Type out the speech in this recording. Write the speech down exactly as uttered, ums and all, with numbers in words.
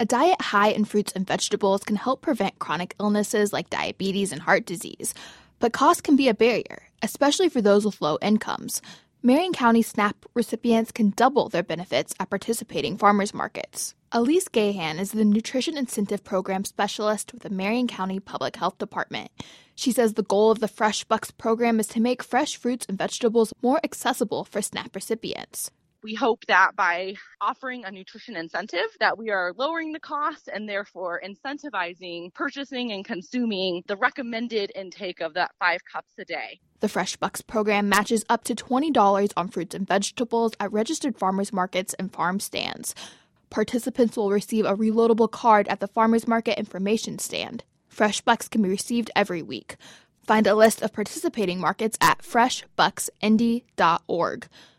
A diet high in fruits and vegetables can help prevent chronic illnesses like diabetes and heart disease, but cost can be a barrier, especially for those with low incomes. Marion County SNAP recipients can double their benefits at participating farmers markets. Elise Gahan is the Nutrition Incentive Program Specialist with the Marion County Public Health Department. She says the goal of the Fresh Bucks program is to make fresh fruits and vegetables more accessible for SNAP recipients. We hope that by offering a nutrition incentive that we are lowering the cost and therefore incentivizing purchasing and consuming the recommended intake of that five cups a day. The Fresh Bucks program matches up to twenty dollars on fruits and vegetables at registered farmers markets and farm stands. Participants will receive a reloadable card at the farmers market information stand. Fresh Bucks can be received every week. Find a list of participating markets at fresh bucks indy dot org.